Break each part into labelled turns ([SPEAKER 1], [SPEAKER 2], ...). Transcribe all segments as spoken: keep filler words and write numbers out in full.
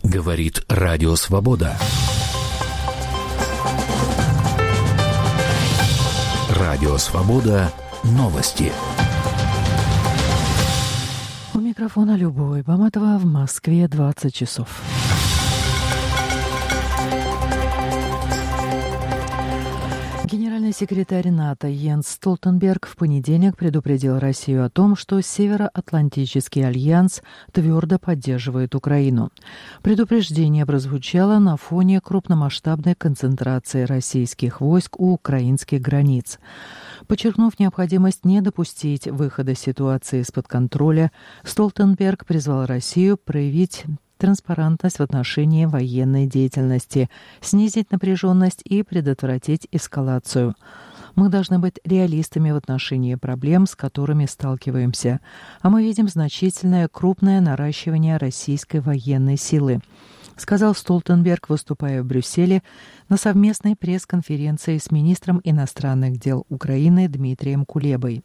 [SPEAKER 1] Говорит Радио Свобода. Радио Свобода. Новости.
[SPEAKER 2] У микрофона Любовь Баматова. В Москве двадцать часов. Генеральный секретарь НАТО Йенс Столтенберг в понедельник предупредил Россию о том, что Североатлантический альянс твердо поддерживает Украину. Предупреждение прозвучало на фоне крупномасштабной концентрации российских войск у украинских границ. Подчеркнув необходимость не допустить выхода ситуации из-под контроля, Столтенберг призвал Россию проявить транспарентность в отношении военной деятельности, снизить напряженность и предотвратить эскалацию. Мы должны быть реалистами в отношении проблем, с которыми сталкиваемся, а мы видим значительное крупное наращивание российской военной силы, сказал Столтенберг, выступая в Брюсселе на совместной пресс-конференции с министром иностранных дел Украины Дмитрием Кулебой.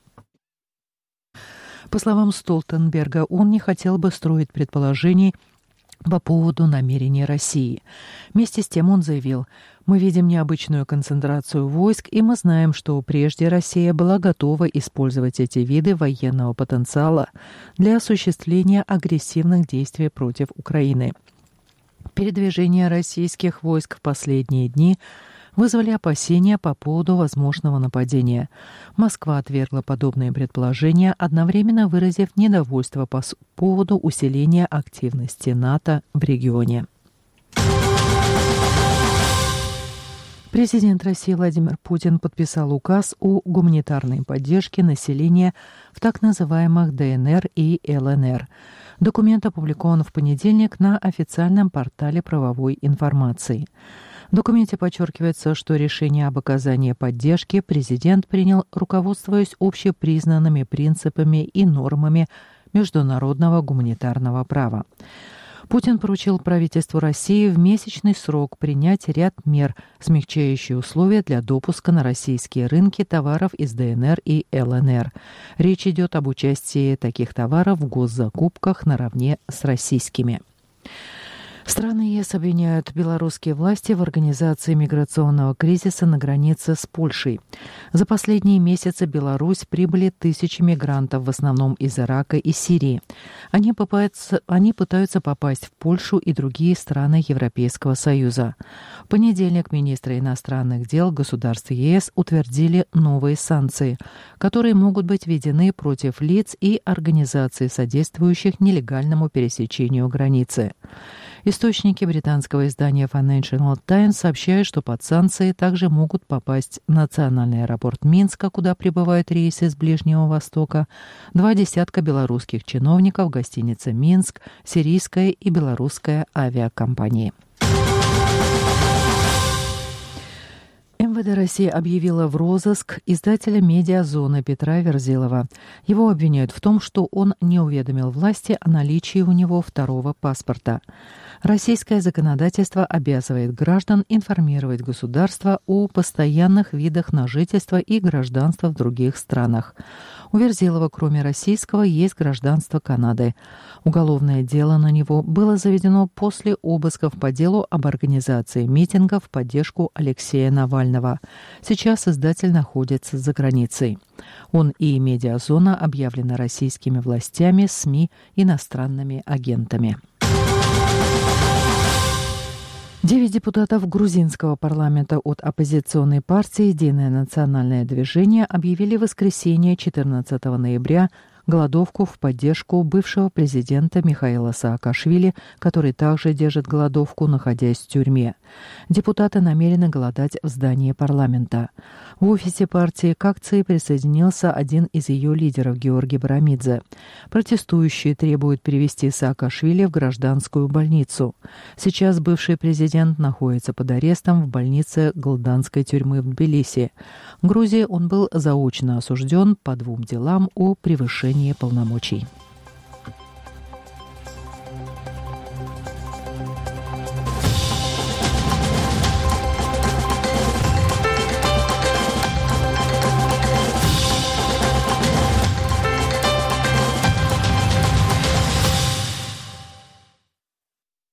[SPEAKER 2] По словам Столтенберга, он не хотел бы строить предположений по поводу намерений России. Вместе с тем он заявил: «Мы видим необычную концентрацию войск, и мы знаем, что прежде Россия была готова использовать эти виды военного потенциала для осуществления агрессивных действий против Украины. Передвижение российских войск в последние дни вызвали опасения по поводу возможного нападения. Москва отвергла подобные предположения, одновременно выразив недовольство по поводу усиления активности НАТО в регионе». Президент России Владимир Путин подписал указ о гуманитарной поддержке населения в так называемых ДНР и ЛНР. Документ опубликован в понедельник на официальном портале правовой информации. В документе подчеркивается, что решение об оказании поддержки президент принял, руководствуясь общепризнанными принципами и нормами международного гуманитарного права. Путин поручил правительству России в месячный срок принять ряд мер, смягчающие условия для допуска на российские рынки товаров из ДНР и ЛНР. Речь идет об участии таких товаров в госзакупках наравне с российскими. Страны ЕС обвиняют белорусские власти в организации миграционного кризиса на границе с Польшей. За последние месяцы в Беларусь прибыли тысячи мигрантов, в основном из Ирака и Сирии. Они пытаются, они пытаются попасть в Польшу и другие страны Европейского Союза. В понедельник министры иностранных дел государств ЕС утвердили новые санкции, которые могут быть введены против лиц и организаций, содействующих нелегальному пересечению границы. Источники британского издания Financial Times сообщают, что под санкции также могут попасть национальный аэропорт Минска, куда прибывают рейсы из Ближнего Востока, два десятка белорусских чиновников, гостиница «Минск», сирийская и белорусская авиакомпании. МВД России объявила в розыск издателя «Медиазоны» Петра Верзилова. Его обвиняют в том, что он не уведомил власти о наличии у него второго паспорта. Российское законодательство обязывает граждан информировать государство о постоянных видах на жительство и гражданство в других странах. У Верзилова, кроме российского, есть гражданство Канады. Уголовное дело на него было заведено после обысков по делу об организации митингов в поддержку Алексея Навального. Сейчас издатель находится за границей. Он и «Медиазона» объявлены российскими властями, СМИ, иностранными агентами. Девять депутатов грузинского парламента от оппозиционной партии «Единое национальное движение» объявили в воскресенье четырнадцатого ноября голодовку в поддержку бывшего президента Михаила Саакашвили, который также держит голодовку, находясь в тюрьме. Депутаты намерены голодать в здании парламента. В офисе партии к акции присоединился один из ее лидеров, Георгий Барамидзе. Протестующие требуют перевести Саакашвили в гражданскую больницу. Сейчас бывший президент находится под арестом в больнице Голданской тюрьмы в Тбилиси. В Грузии он был заочно осужден по двум делам о превышении полномочий.